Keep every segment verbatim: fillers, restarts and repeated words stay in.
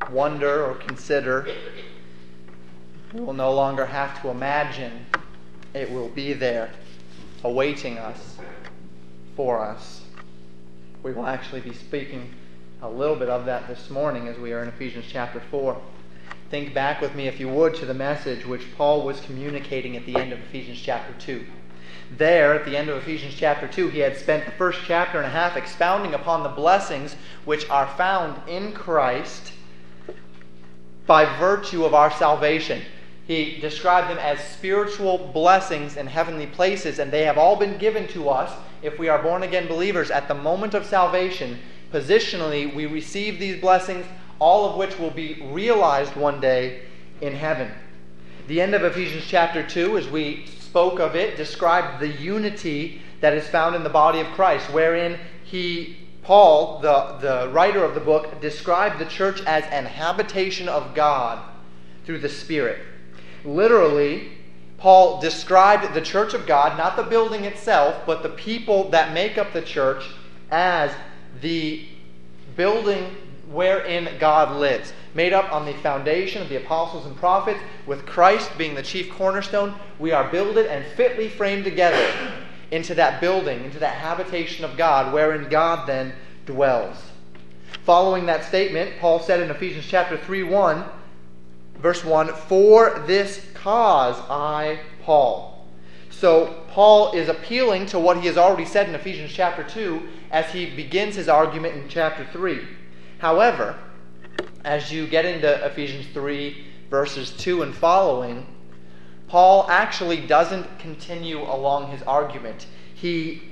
wonder or consider. We will no longer have to imagine. It will be there, awaiting us, for us. We will actually be speaking a little bit of that this morning as we are in Ephesians chapter four. Think back with me, if you would, to the message which Paul was communicating at the end of Ephesians chapter two. There, at the end of Ephesians chapter two, he had spent the first chapter and a half expounding upon the blessings which are found in Christ by virtue of our salvation. He described them as spiritual blessings in heavenly places, and they have all been given to us if we are born-again believers at the moment of salvation. Positionally, we receive these blessings, all of which will be realized one day in heaven. The end of Ephesians chapter two, as we spoke of it, described the unity that is found in the body of Christ, wherein he, Paul, the, the writer of the book, described the church as an habitation of God through the Spirit. Literally, Paul described the church of God, not the building itself, but the people that make up the church, as the building wherein God lives, made up on the foundation of the apostles and prophets, with Christ being the chief cornerstone. We are builded and fitly framed together into that building, into that habitation of God, wherein God then dwells. Following that statement, Paul said in Ephesians chapter three, one, verse one, "For this cause I, Paul." So Paul is appealing to what he has already said in Ephesians chapter two as he begins his argument in chapter three. However, as you get into Ephesians three, verses two and following, Paul actually doesn't continue along his argument. He,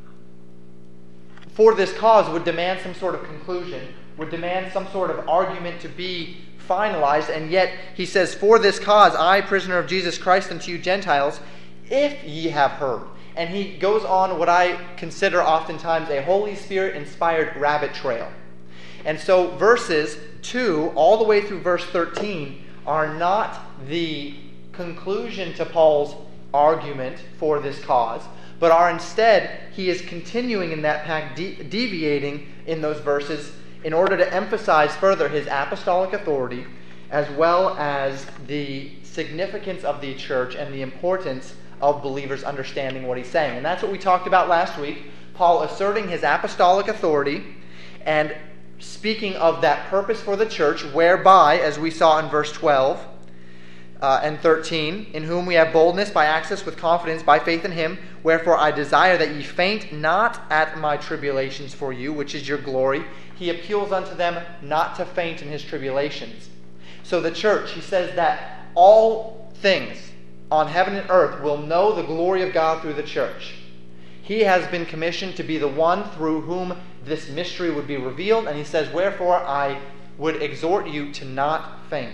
for this cause, would demand some sort of conclusion, would demand some sort of argument to be finalized, and yet he says, "For this cause, I, prisoner of Jesus Christ, unto you Gentiles, if ye have heard." And he goes on what I consider oftentimes a Holy Spirit-inspired rabbit trail. And so verses two all the way through verse thirteen are not the conclusion to Paul's argument for this cause, but are instead, he is continuing in that path, de- deviating in those verses in order to emphasize further his apostolic authority, as well as the significance of the church and the importance of believers understanding what he's saying. And that's what we talked about last week, Paul asserting his apostolic authority and speaking of that purpose for the church, whereby, as we saw in verse twelve uh, and thirteen, "In whom we have boldness by access with confidence by faith in him. Wherefore I desire that ye faint not at my tribulations for you, which is your glory." He appeals unto them not to faint in his tribulations. So the church, he says that all things on heaven and earth will know the glory of God through the church. He has been commissioned to be the one through whom this mystery would be revealed, and he says, "Wherefore I would exhort you to not faint."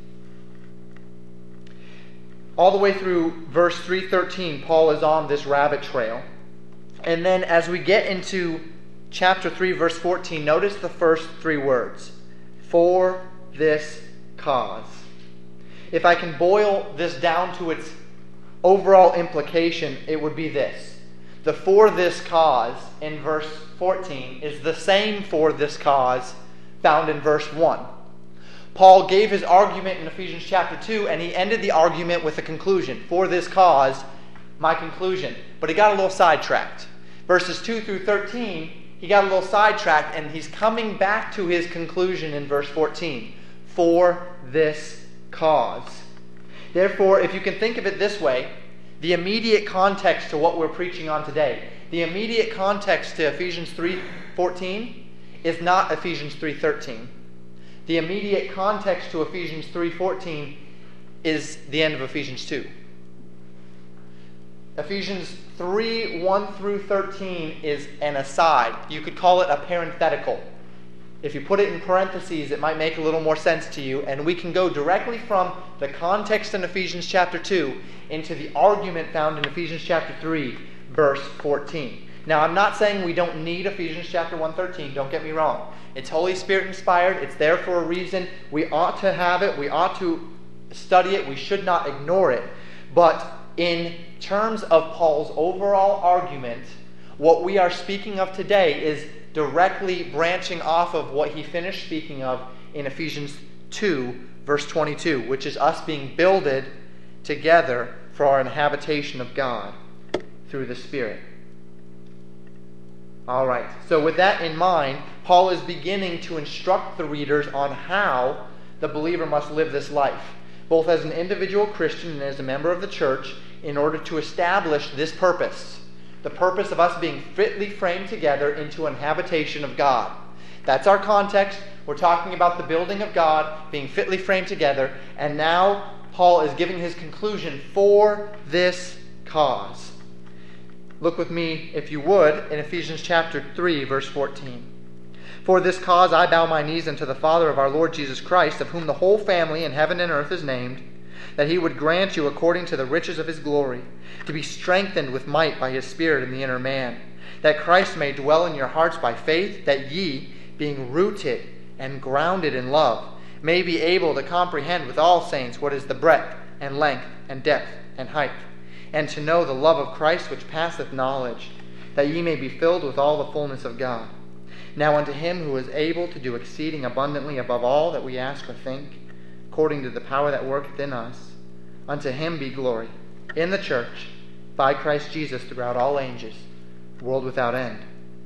All the way through verse three thirteen, Paul is on this rabbit trail. And then as we get into chapter three, verse fourteen, notice the first three words. "For this cause." If I can boil this down to its overall implication, it would be this. The "for this cause" in verse fourteen is the same "for this cause" found in verse one. Paul gave his argument in Ephesians chapter two, and he ended the argument with a conclusion. "For this cause, my conclusion." But he got a little sidetracked. Verses two through thirteen, he got a little sidetracked, and he's coming back to his conclusion in verse fourteen. "For this cause." Therefore, if you can think of it this way, the immediate context to what we're preaching on today, the immediate context to Ephesians three fourteen is not Ephesians three thirteen. The immediate context to Ephesians three fourteen is the end of Ephesians two. Ephesians three one through thirteen is an aside. You could call it a parenthetical. If you put it in parentheses, it might make a little more sense to you, and we can go directly from the context in Ephesians chapter two into the argument found in Ephesians chapter three, verse fourteen. Now, I'm not saying we don't need Ephesians chapter one thirteen, don't get me wrong. It's Holy Spirit inspired, it's there for a reason. We ought to have it, we ought to study it, we should not ignore it. But in terms of Paul's overall argument, what we are speaking of today is directly branching off of what he finished speaking of in Ephesians two, verse twenty-two, which is us being builded together for our inhabitation of God through the Spirit. All right, so with that in mind, Paul is beginning to instruct the readers on how the believer must live this life, both as an individual Christian and as a member of the church, in order to establish this purpose, the purpose of us being fitly framed together into an habitation of God. That's our context. We're talking about the building of God, being fitly framed together, and now Paul is giving his conclusion for this cause. Look with me, if you would, in Ephesians chapter three, verse fourteen. For this cause I bow my knees unto the Father of our Lord Jesus Christ, of whom the whole family in heaven and earth is named, that he would grant you, according to the riches of his glory, to be strengthened with might by his Spirit in the inner man, that Christ may dwell in your hearts by faith, that ye, being rooted and grounded in love, may be able to comprehend with all saints what is the breadth and length and depth and height, and to know the love of Christ which passeth knowledge, that ye may be filled with all the fullness of God. Now unto him who is able to do exceeding abundantly above all that we ask or think, according to the power that worketh in us, unto him be glory in the church by Christ Jesus throughout all ages, world without end.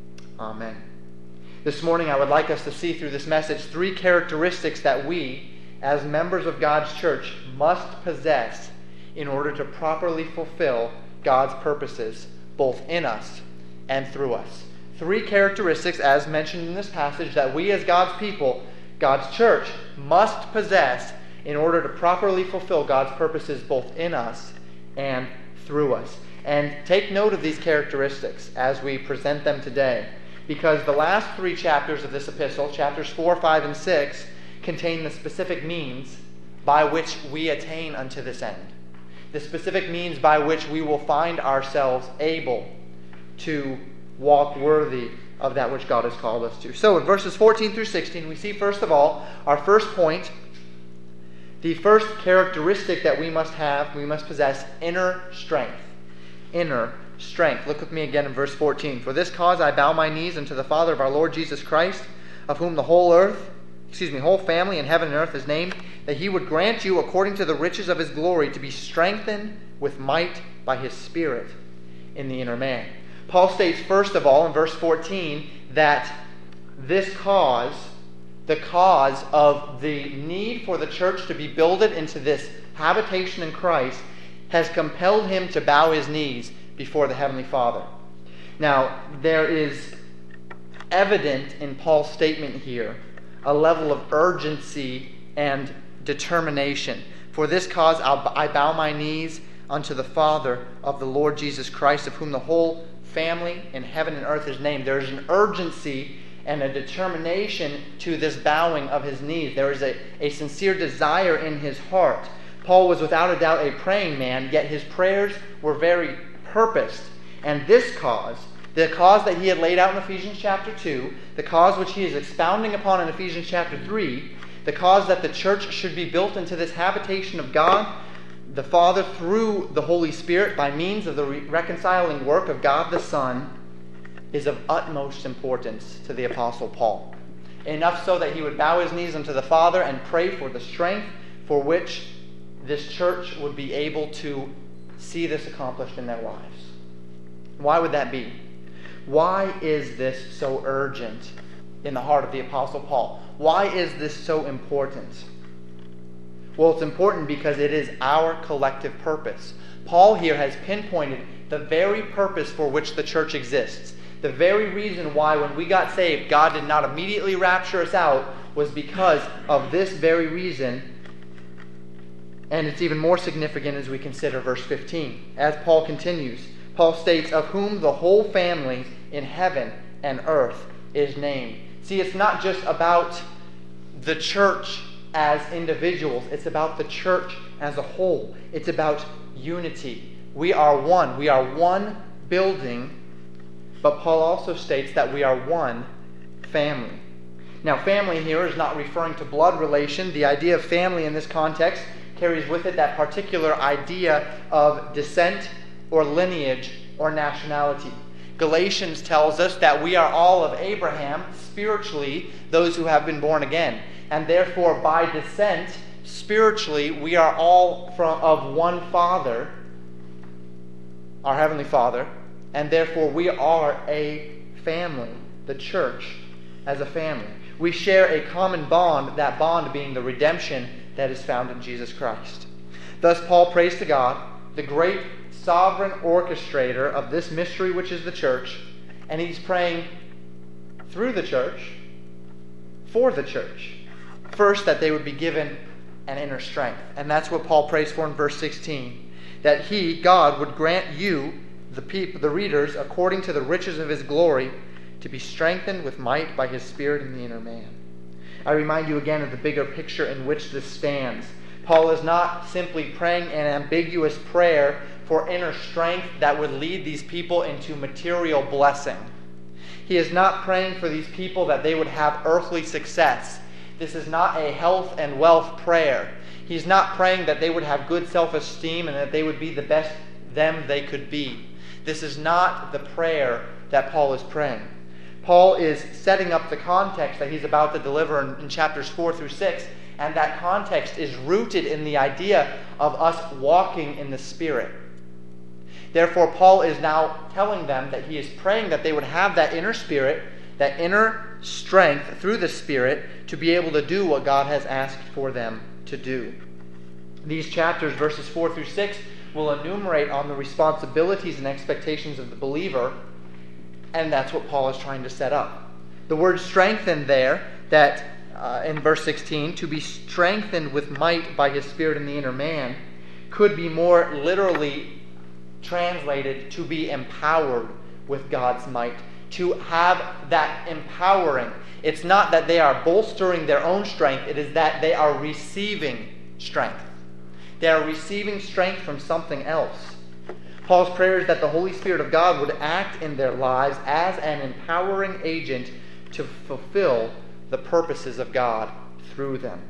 Amen. This morning I would like us to see through this message three characteristics that we, as members of God's church, must possess in order to properly fulfill God's purposes, both in us and through us. Three characteristics, as mentioned in this passage, that we as God's people, God's church, must possess in order to properly fulfill God's purposes both in us and through us. And take note of these characteristics as we present them today, because the last three chapters of this epistle, chapters four, five, and six, contain the specific means by which we attain unto this end. The specific means by which we will find ourselves able to walk worthy of that which God has called us to. So in verses fourteen through sixteen, we see first of all, our first point, the first characteristic that we must have, we must possess inner strength. Inner strength. Look with me again in verse fourteen. For this cause I bow my knees unto the Father of our Lord Jesus Christ, of whom the whole earth, excuse me, whole family in heaven and earth is named, that he would grant you, according to the riches of his glory, to be strengthened with might by his Spirit in the inner man. Paul states first of all in verse fourteen that this cause, the cause of the need for the church to be builded into this habitation in Christ, has compelled him to bow his knees before the Heavenly Father. Now, there is evident in Paul's statement here a level of urgency and determination. For this cause I bow my knees unto the Father of the Lord Jesus Christ, of whom the whole family in heaven and earth is named. There is an urgency and a determination to this bowing of his knees. There is a, a sincere desire in his heart. Paul was without a doubt a praying man, yet his prayers were very purposed. And this cause, the cause that he had laid out in Ephesians chapter two, the cause which he is expounding upon in Ephesians chapter three, the cause that the church should be built into this habitation of God, the Father through the Holy Spirit by means of the re- reconciling work of God the Son, is of utmost importance to the Apostle Paul. Enough so that he would bow his knees unto the Father and pray for the strength for which this church would be able to see this accomplished in their lives. Why would that be? Why is this so urgent in the heart of the Apostle Paul? Why is this so important? Well, it's important because it is our collective purpose. Paul here has pinpointed the very purpose for which the church exists. The very reason why when we got saved, God did not immediately rapture us out was because of this very reason. And it's even more significant as we consider verse fifteen. As Paul continues, Paul states, of whom the whole family in heaven and earth is named. See, it's not just about the church as individuals. It's about the church as a whole. It's about unity. We are one. We are one building. But Paul also states that we are one family. Now, family here is not referring to blood relation. The idea of family in this context carries with it that particular idea of descent or lineage or nationality. Galatians tells us that we are all of Abraham, spiritually, those who have been born again. and therefore by descent, spiritually, we are all from, of one Father, our Heavenly Father, and therefore we are a family, the church as a family. We share a common bond, that bond being the redemption that is found in Jesus Christ. Thus Paul prays to God, the great sovereign orchestrator of this mystery which is the church, and he's praying through the church, for the church. First, that they would be given an inner strength. And that's what Paul prays for in verse sixteen. That he, God, would grant you, the people, the readers, according to the riches of his glory, to be strengthened with might by his Spirit in the inner man. I remind you again of the bigger picture in which this stands. Paul is not simply praying an ambiguous prayer for inner strength that would lead these people into material blessing. He is not praying for these people that they would have earthly success. This is not a health and wealth prayer. He's not praying that they would have good self-esteem and that they would be the best them they could be. This is not the prayer that Paul is praying. Paul is setting up the context that he's about to deliver in, in chapters four through six, and that context is rooted in the idea of us walking in the Spirit. Therefore, Paul is now telling them that he is praying that they would have that inner spirit, that inner strength through the Spirit to be able to do what God has asked for them to do. These chapters, verses four through six, will enumerate on the responsibilities and expectations of the believer, and that's what Paul is trying to set up. The word strengthen there, that uh, in verse sixteen, to be strengthened with might by his Spirit in the inner man, could be more literally translated to be empowered with God's might, to have that empowering. It's not that they are bolstering their own strength, it is that they are receiving strength. They are receiving strength from something else. Paul's prayer is that the Holy Spirit of God would act in their lives as an empowering agent to fulfill the purposes of God through them.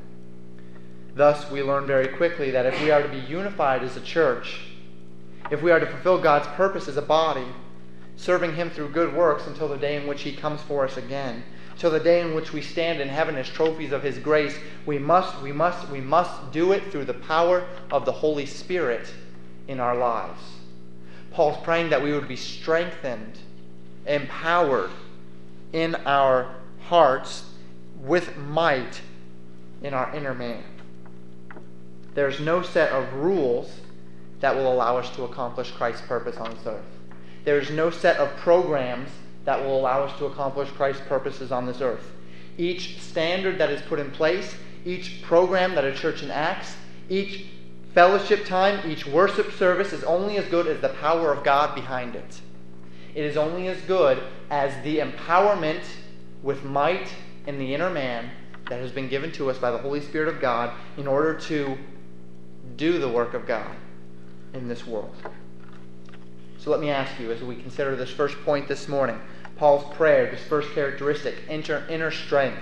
Thus, we learn very quickly that if we are to be unified as a church, if we are to fulfill God's purpose as a body, serving Him through good works until the day in which He comes for us again, till the day in which we stand in heaven as trophies of His grace, we must, we must, we must do it through the power of the Holy Spirit in our lives. Paul's praying that we would be strengthened, empowered in our hearts with might in our inner man. There's no set of rules that will allow us to accomplish Christ's purpose on this earth. There's no set of programs that will allow us to accomplish Christ's purposes on this earth. Each standard that is put in place, each program that a church enacts, each fellowship time, each worship service is only as good as the power of God behind it. It is only as good as the empowerment with might in the inner man that has been given to us by the Holy Spirit of God in order to do the work of God in this world. So let me ask you, as we consider this first point this morning, Paul's prayer, this first characteristic, inner, inner strength.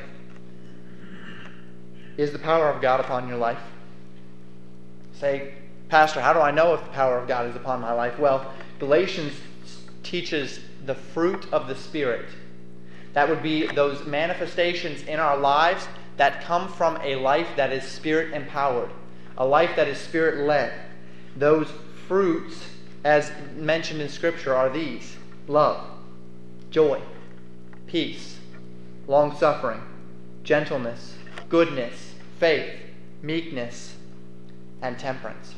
Is the power of God upon your life? Say, Pastor, how do I know if the power of God is upon my life? Well, Galatians teaches the fruit of the Spirit. That would be those manifestations in our lives that come from a life that is Spirit-empowered, a life that is Spirit-led. Those fruits, as mentioned in Scripture, are these: love, joy, peace, long-suffering, gentleness, goodness, faith, meekness, and temperance.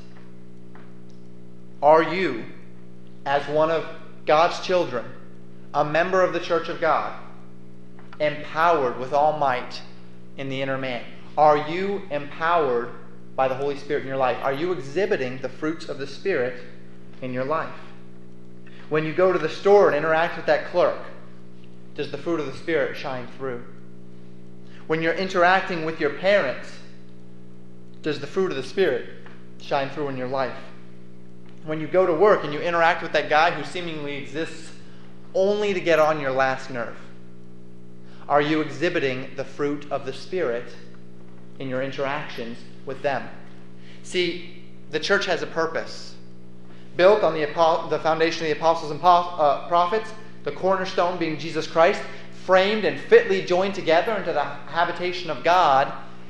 Are you, as one of God's children, a member of the Church of God, empowered with all might in the inner man? Are you empowered by the Holy Spirit in your life? Are you exhibiting the fruits of the Spirit in your life? When you go to the store and interact with that clerk, does the fruit of the Spirit shine through? When you're interacting with your parents, does the fruit of the Spirit shine through in your life? When you go to work and you interact with that guy who seemingly exists only to get on your last nerve, are you exhibiting the fruit of the Spirit in your interactions with them? See, the church has a purpose. Built on the, the foundation of the apostles and uh, prophets, the cornerstone being Jesus Christ, framed and fitly joined together into the habitation of God,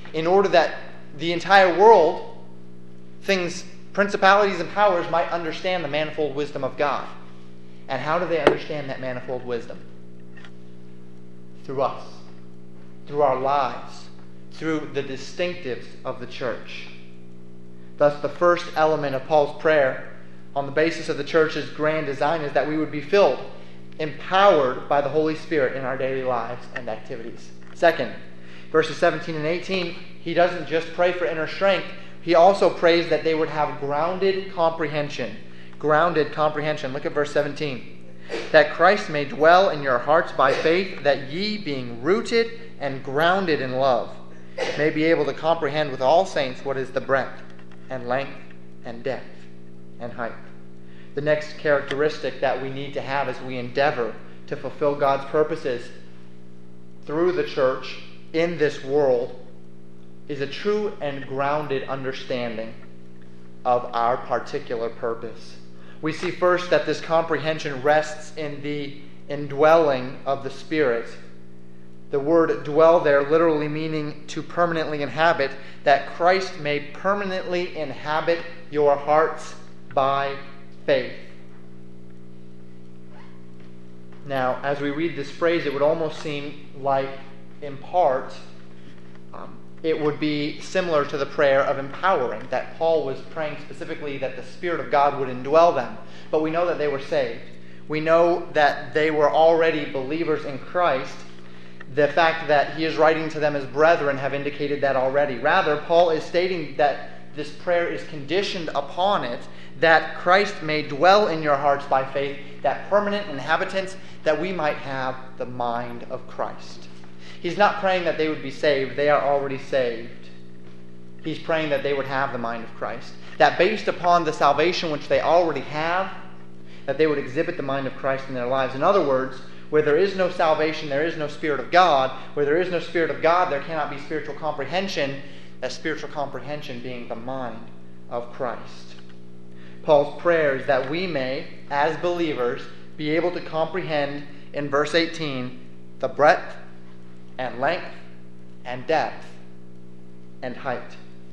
in order that the entire world, things, principalities and powers might understand the manifold wisdom of God. And how do they understand that manifold wisdom? Through us, through our lives, through the distinctives of the church. Thus, the first element of Paul's prayer on the basis of the church's grand design is that we would be filled, empowered by the Holy Spirit in our daily lives and activities. Second, verses seventeen and eighteen, he doesn't just pray for inner strength, he also prays that they would have grounded comprehension. Grounded comprehension. Look at verse seventeen. That Christ may dwell in your hearts by faith, that ye, being rooted and grounded in love, may be able to comprehend with all saints what is the breadth and length and depth and height. The next characteristic that we need to have as we endeavor to fulfill God's purposes through the church in this world is a true and grounded understanding of our particular purpose. We see first that this comprehension rests in the indwelling of the Spirit. The word dwell there literally meaning to permanently inhabit, that Christ may permanently inhabit your hearts by faith. Now, as we read this phrase, it would almost seem like, in part, um, it would be similar to the prayer of empowering, that Paul was praying specifically that the Spirit of God would indwell them. But we know that they were saved. We know that they were already believers in Christ. The fact that he is writing to them as brethren have indicated that already. Rather, Paul is stating that this prayer is conditioned upon it, that Christ may dwell in your hearts by faith, that permanent inhabitants, that we might have the mind of Christ. He's not praying that they would be saved. They are already saved. He's praying that they would have the mind of Christ. That based upon the salvation which they already have, that they would exhibit the mind of Christ in their lives. In other words, where there is no salvation, there is no Spirit of God. Where there is no Spirit of God, there cannot be spiritual comprehension. That spiritual comprehension being the mind of Christ. Paul's prayer is that we may, as believers, be able to comprehend, in verse eighteen, the breadth and length and depth and height.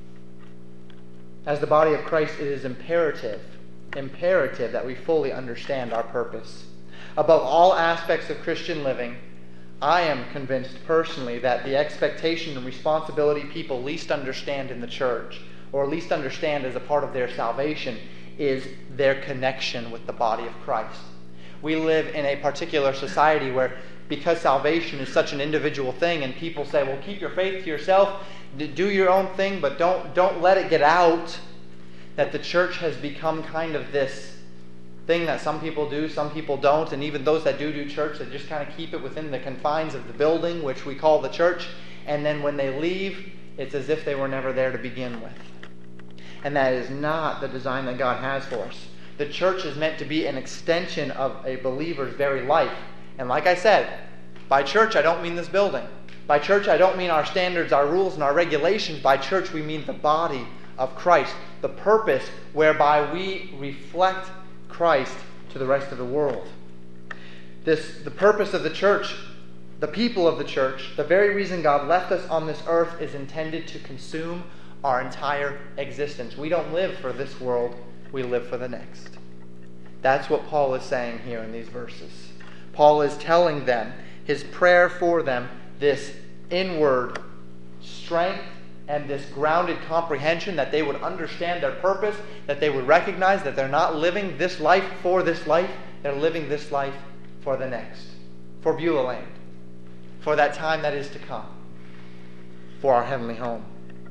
As the body of Christ, it is imperative, imperative that we fully understand our purpose. Above all aspects of Christian living, I am convinced personally that the expectation and responsibility people least understand in the church, or least understand as a part of their salvation, is their connection with the body of Christ. We live in a particular society where, because salvation is such an individual thing, and people say, well, keep your faith to yourself, do your own thing, but don't, don't let it get out, that the church has become kind of this thing that some people do, some people don't, and even those that do do church, they just kind of keep it within the confines of the building, which we call the church, and then when they leave, it's as if they were never there to begin with. And that is not the design that God has for us. The church is meant to be an extension of a believer's very life. And like I said, by church I don't mean this building. By church I don't mean our standards, our rules, and our regulations. By church we mean the body of Christ. The purpose whereby we reflect Christ to the rest of the world. This, the purpose of the church, the people of the church, the very reason God left us on this earth is intended to consume our entire existence. We don't live for this world, we live for the next. That's what Paul is saying here in these verses. Paul is telling them, his prayer for them, this inward strength and this grounded comprehension, that they would understand their purpose, that they would recognize that they're not living this life for this life, they're living this life for the next, for Beulah Land, for that time that is to come, for our heavenly home.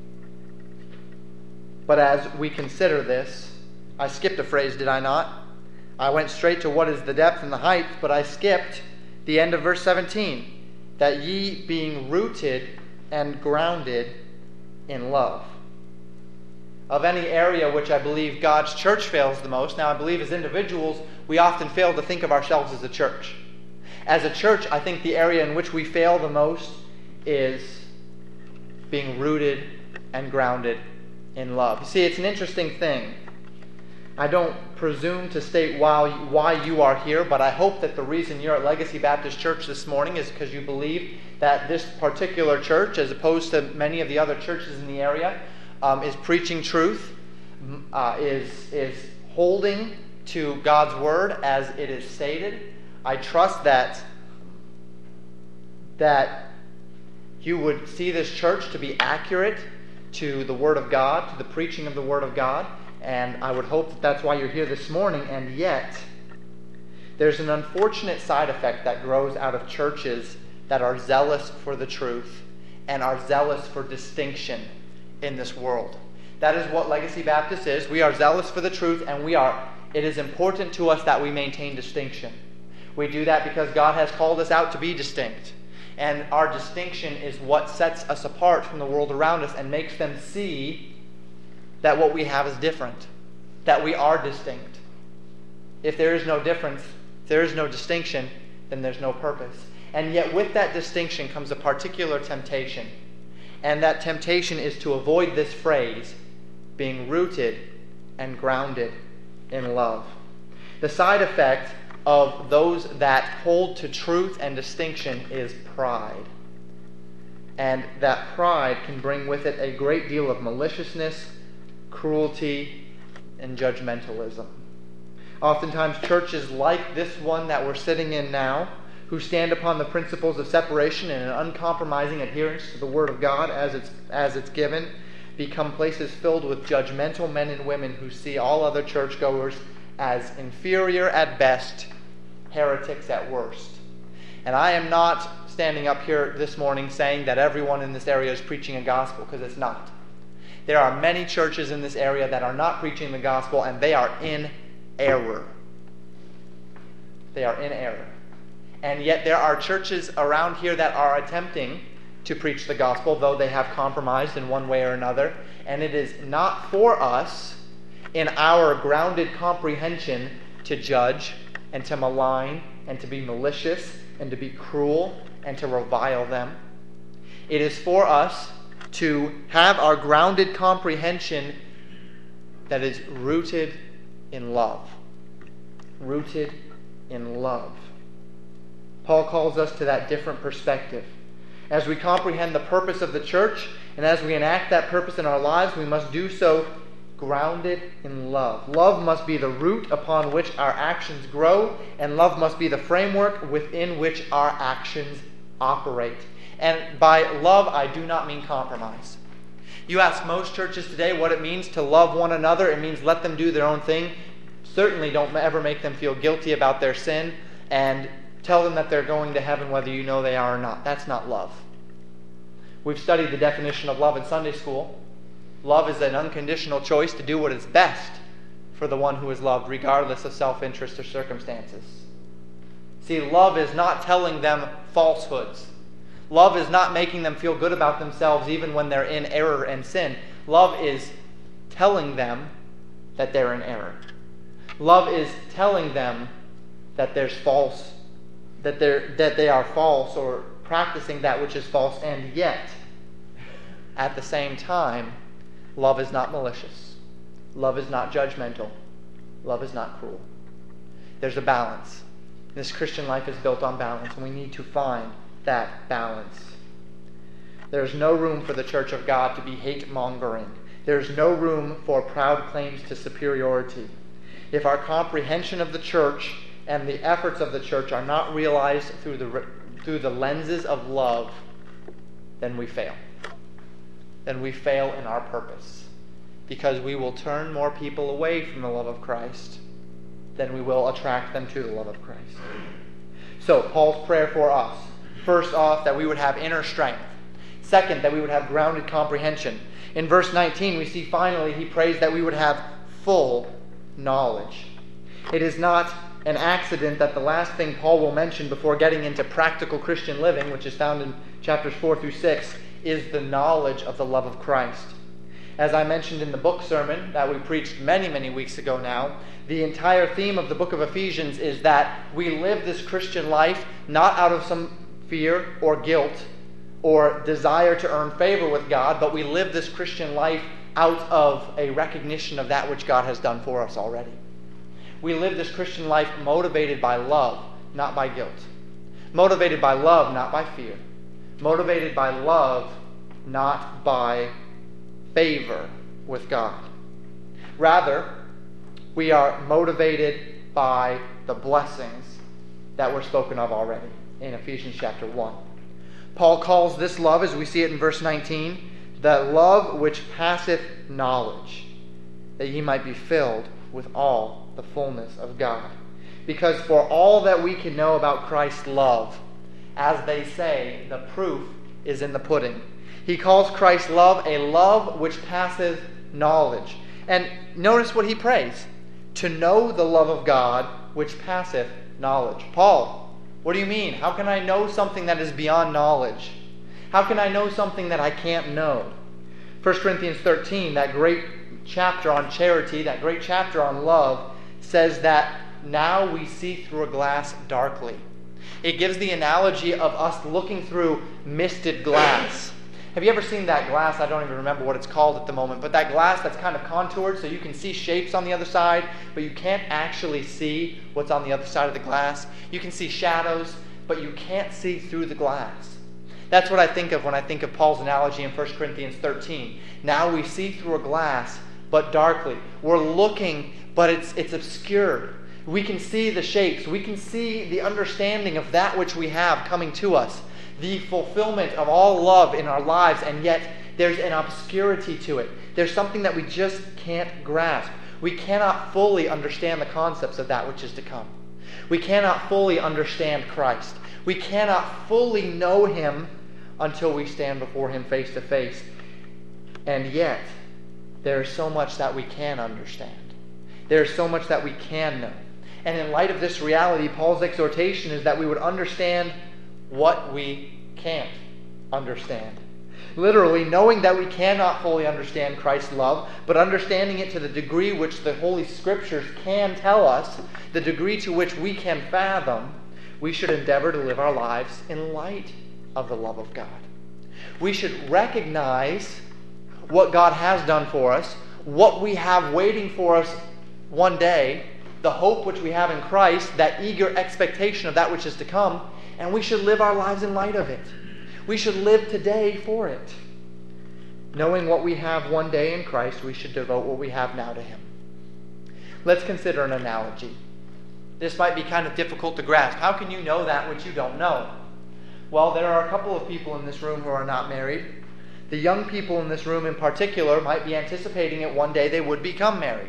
But as we consider this, I skipped a phrase, did I not? I went straight to what is the depth and the height, but I skipped the end of verse seventeen, that ye being rooted and grounded in love. Of any area which I believe God's church fails the most, now I believe as individuals we often fail to think of ourselves as a church. As a church, I think the area in which we fail the most is being rooted and grounded in love. You see, it's an interesting thing. I don't presume to state why, why you are here, but I hope that the reason you're at Legacy Baptist Church this morning is because you believe that this particular church, as opposed to many of the other churches in the area, um, is preaching truth, uh, is, is holding to God's Word as it is stated. I trust that, that you would see this church to be accurate to the Word of God, to the preaching of the Word of God. And I would hope that that's why you're here this morning. And yet, there's an unfortunate side effect that grows out of churches that are zealous for the truth and are zealous for distinction in this world. That is what Legacy Baptist is. We are zealous for the truth, and we are. It is important to us that we maintain distinction. We do that because God has called us out to be distinct. And our distinction is what sets us apart from the world around us and makes them see that what we have is different, that we are distinct. If there is no difference, if there is no distinction, then there's no purpose. And yet with that distinction comes a particular temptation. And that temptation is to avoid this phrase, being rooted and grounded in love. The side effect of those that hold to truth and distinction is pride. And that pride can bring with it a great deal of maliciousness, cruelty, and judgmentalism. Oftentimes churches like this one that we're sitting in now, who stand upon the principles of separation and an uncompromising adherence to the Word of God as it's, as it's given, become places filled with judgmental men and women who see all other churchgoers as inferior at best, heretics at worst. And I am not standing up here this morning saying that everyone in this area is preaching a gospel, because it's not. There are many churches in this area that are not preaching the gospel, and they are in error. They are in error. And yet there are churches around here that are attempting to preach the gospel, though they have compromised in one way or another. And it is not for us, in our grounded comprehension, to judge and to malign and to be malicious and to be cruel and to revile them. It is for us to have our grounded comprehension that is rooted in love. Rooted in love. Paul calls us to that different perspective. As we comprehend the purpose of the church, and as we enact that purpose in our lives, we must do so grounded in love. Love must be the root upon which our actions grow, and love must be the framework within which our actions operate. And by love, I do not mean compromise. You ask most churches today what it means to love one another. It means let them do their own thing. Certainly don't ever make them feel guilty about their sin, and tell them that they're going to heaven whether you know they are or not. That's not love. We've studied the definition of love in Sunday school. Love is an unconditional choice to do what is best for the one who is loved, regardless of self-interest or circumstances. See, love is not telling them falsehoods. Love is not making them feel good about themselves even when they're in error and sin. Love is telling them that they're in error. Love is telling them that there's false, that they're that they are false or practicing that which is false, and yet, at the same time, love is not malicious. Love is not judgmental. Love is not cruel. There's a balance. This Christian life is built on balance, and we need to find that balance. There's no room for the church of God to be hate-mongering. There's no room for proud claims to superiority. If our comprehension of the church and the efforts of the church are not realized through the through the lenses of love, then we fail. Then we fail in our purpose, because we will turn more people away from the love of Christ than we will attract them to the love of Christ. So, Paul's prayer for us, first off, that we would have inner strength. Second, that we would have grounded comprehension. In verse nineteen, we see finally he prays that we would have full knowledge. It is not an accident that the last thing Paul will mention before getting into practical Christian living, which is found in chapters four through six, is the knowledge of the love of Christ. As I mentioned in the book sermon that we preached many, many weeks ago now, the entire theme of the book of Ephesians is that we live this Christian life not out of some fear or guilt or desire to earn favor with God, but we live this Christian life out of a recognition of that which God has done for us already. We live this Christian life motivated by love, not by guilt. Motivated by love, not by fear. Motivated by love, not by favor with God. Rather, we are motivated by the blessings that were spoken of already in Ephesians chapter one. Paul calls this love, as we see it in verse nineteen, the love which passeth knowledge, that ye might be filled with all the fullness of God. Because for all that we can know about Christ's love, as they say, the proof is in the pudding. He calls Christ's love a love which passeth knowledge. And notice what he prays. To know the love of God which passeth knowledge. Paul, what do you mean? How can I know something that is beyond knowledge? How can I know something that I can't know? First Corinthians thirteen, that great chapter on charity, that great chapter on love, says that now we see through a glass darkly. It gives the analogy of us looking through misted glass. Have you ever seen that glass? I don't even remember what it's called at the moment, but that glass that's kind of contoured so you can see shapes on the other side, but you can't actually see what's on the other side of the glass. You can see shadows, but you can't see through the glass. That's what I think of when I think of Paul's analogy in First Corinthians thirteen. Now we see through a glass, but darkly. We're looking, but it's it's obscured. We can see the shapes. We can see the understanding of that which we have coming to us. The fulfillment of all love in our lives, and yet there's an obscurity to it. There's something that we just can't grasp. We cannot fully understand the concepts of that which is to come. We cannot fully understand Christ. We cannot fully know Him until we stand before Him face to face. And yet, there is so much that we can understand. There is so much that we can know. And in light of this reality, Paul's exhortation is that we would understand what we can't understand. Literally, knowing that we cannot fully understand Christ's love, but understanding it to the degree which the Holy Scriptures can tell us, the degree to which we can fathom, we should endeavor to live our lives in light of the love of God. We should recognize what God has done for us, what we have waiting for us one day, the hope which we have in Christ, that eager expectation of that which is to come, and we should live our lives in light of it. We should live today for it. Knowing what we have one day in Christ, we should devote what we have now to Him. Let's consider an analogy. This might be kind of difficult to grasp. How can you know that which you don't know? Well, there are a couple of people in this room who are not married. The young people in this room in particular might be anticipating it one day they would become married.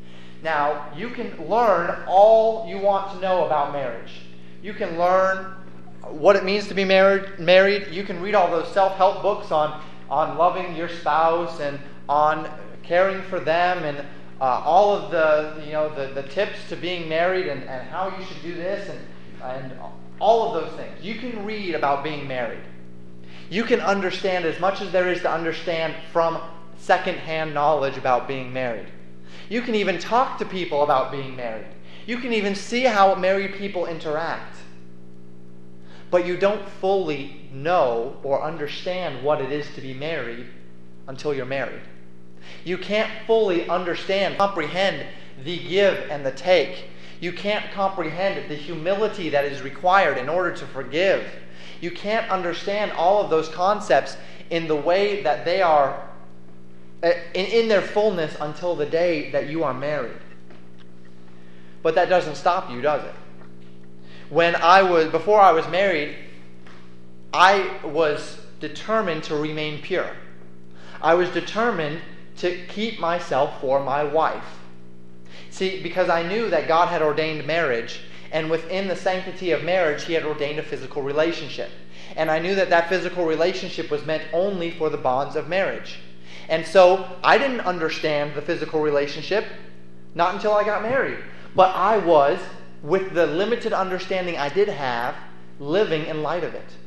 Now, you can learn all you want to know about marriage. You can learn what it means to be married. Married. You can read all those self-help books on, on loving your spouse and on caring for them and uh, all of the you know the, the tips to being married and, and how you should do this and, and all of those things. You can read about being married. You can understand as much as there is to understand from second-hand knowledge about being married. You can even talk to people about being married. You can even see how married people interact. But you don't fully know or understand what it is to be married until you're married. You can't fully understand, comprehend the give and the take. You can't comprehend the humility that is required in order to forgive. You can't understand all of those concepts in the way that they are in, in their fullness until the day that you are married. But that doesn't stop you, does it? When I was, before I was married, I was determined to remain pure. I was determined to keep myself for my wife. See, because I knew that God had ordained marriage, and within the sanctity of marriage, He had ordained a physical relationship. And I knew that that physical relationship was meant only for the bonds of marriage. And so I didn't understand the physical relationship, not until I got married. But I was, with the limited understanding I did have, living in light of it.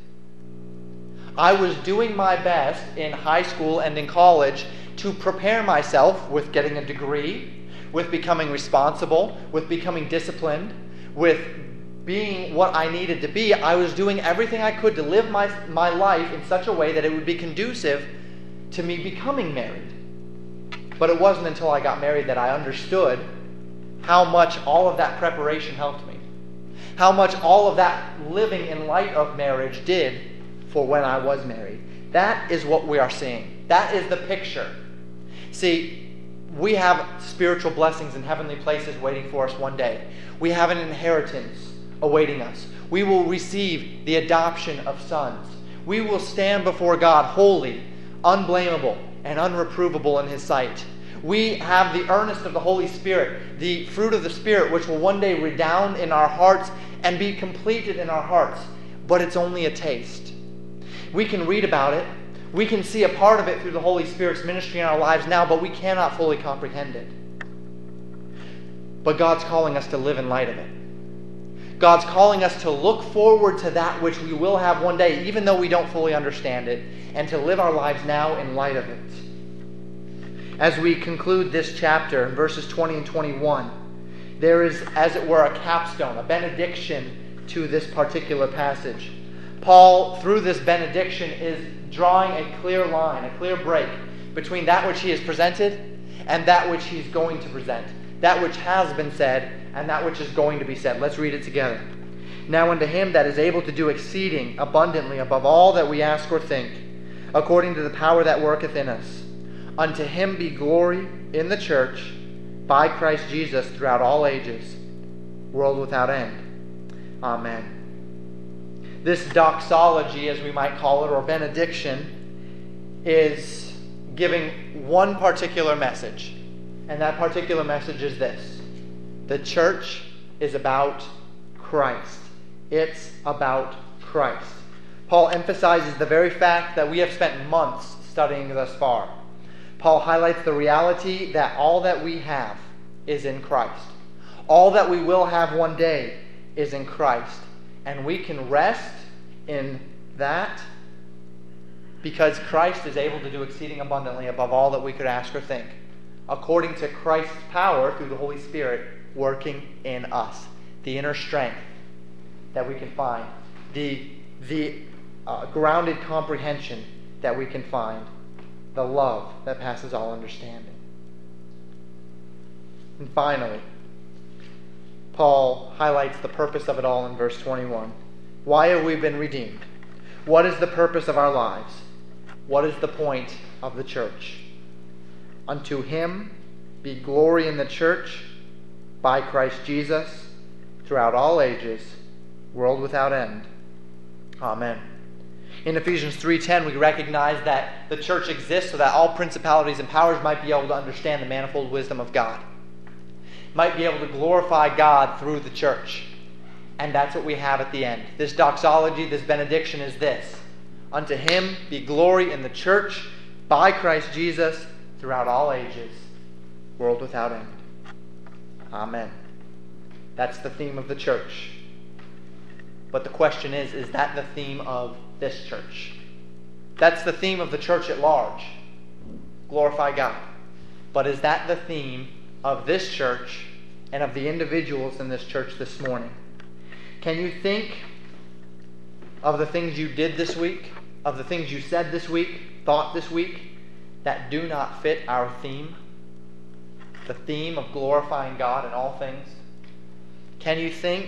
I was doing my best in high school and in college to prepare myself with getting a degree, with becoming responsible, with becoming disciplined, with being what I needed to be. I was doing everything I could to live my, my life in such a way that it would be conducive to me becoming married. But it wasn't until I got married that I understood how much all of that preparation helped me. How much all of that living in light of marriage did for when I was married. That is what we are seeing. That is the picture. See, we have spiritual blessings in heavenly places waiting for us one day. We have an inheritance awaiting us. We will receive the adoption of sons. We will stand before God holy, unblameable, and unreprovable in His sight. We have the earnest of the Holy Spirit, the fruit of the Spirit, which will one day redound in our hearts and be completed in our hearts. But it's only a taste. We can read about it. We can see a part of it through the Holy Spirit's ministry in our lives now, but we cannot fully comprehend it. But God's calling us to live in light of it. God's calling us to look forward to that which we will have one day, even though we don't fully understand it, and to live our lives now in light of it. As we conclude this chapter, in verses twenty and twenty-one, there is, as it were, a capstone, a benediction to this particular passage. Paul, through this benediction, is drawing a clear line, a clear break between that which he has presented and that which he's going to present, that which has been said and that which is going to be said. Let's read it together. Now unto Him that is able to do exceeding abundantly above all that we ask or think, according to the power that worketh in us, unto Him be glory in the church by Christ Jesus throughout all ages, world without end. Amen. This doxology, as we might call it, or benediction, is giving one particular message. And that particular message is this: the church is about Christ. It's about Christ. Paul emphasizes the very fact that we have spent months studying thus far. Paul highlights the reality that all that we have is in Christ. All that we will have one day is in Christ. And we can rest in that because Christ is able to do exceeding abundantly above all that we could ask or think, according to Christ's power through the Holy Spirit working in us. The inner strength that we can find. The, the uh, grounded comprehension that we can find. The love that passes all understanding. And finally, Paul highlights the purpose of it all in verse twenty-one. Why have we been redeemed? What is the purpose of our lives? What is the point of the church? Unto Him be glory in the church by Christ Jesus throughout all ages, world without end. Amen. In Ephesians three ten, we recognize that the church exists so that all principalities and powers might be able to understand the manifold wisdom of God. Might be able to glorify God through the church. And that's what we have at the end. This doxology, this benediction is this: unto Him be glory in the church by Christ Jesus throughout all ages, world without end. Amen. That's the theme of the church. But the question is, is that the theme of this church? That's the theme of the church at large. Glorify God. But is that the theme of this church and of the individuals in this church this morning? Can you think of the things you did this week, of the things you said this week, thought this week, that do not fit our theme? The theme of glorifying God in all things? Can you think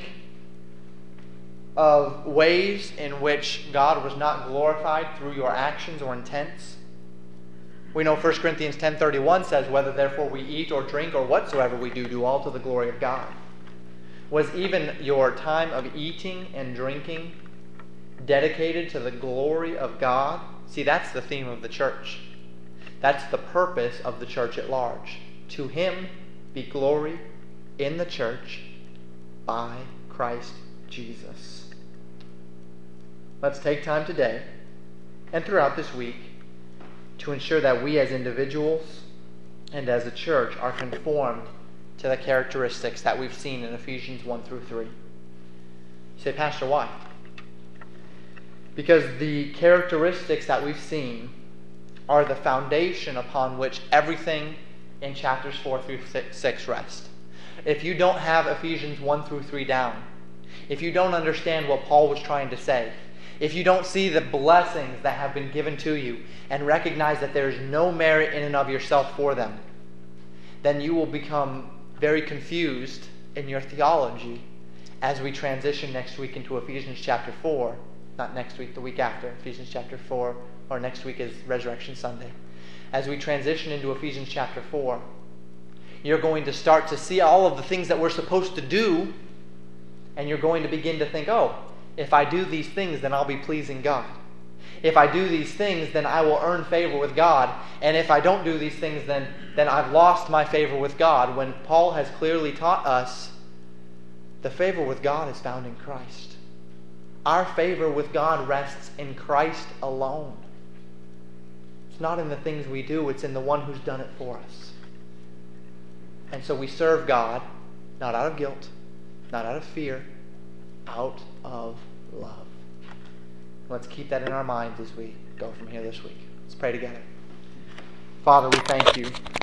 of ways in which God was not glorified through your actions or intents? We know First Corinthians ten thirty-one says, whether therefore we eat or drink or whatsoever we do, do all to the glory of God. Was even your time of eating and drinking dedicated to the glory of God? See, that's the theme of the church. That's the purpose of the church at large. To Him be glory in the church by Christ Jesus. Let's take time today and throughout this week to ensure that we as individuals and as a church are conformed to the characteristics that we've seen in Ephesians one through three. You say, Pastor, why? Because the characteristics that we've seen are the foundation upon which everything in chapters four through six rest. If you don't have Ephesians one through three down, if you don't understand what Paul was trying to say, if you don't see the blessings that have been given to you and recognize that there is no merit in and of yourself for them, then you will become very confused in your theology as we transition next week into Ephesians chapter four. Not next week, the week after. Ephesians chapter four, or next week is Resurrection Sunday. As we transition into Ephesians chapter four, you're going to start to see all of the things that we're supposed to do, and you're going to begin to think, oh, if I do these things, then I'll be pleasing God. If I do these things, then I will earn favor with God. And if I don't do these things, then, then I've lost my favor with God. When Paul has clearly taught us the favor with God is found in Christ. Our favor with God rests in Christ alone. It's not in the things we do, it's in the one who's done it for us. And so we serve God, not out of guilt, not out of fear, out of love. Let's keep that in our minds as we go from here this week. Let's pray together. Father, we thank you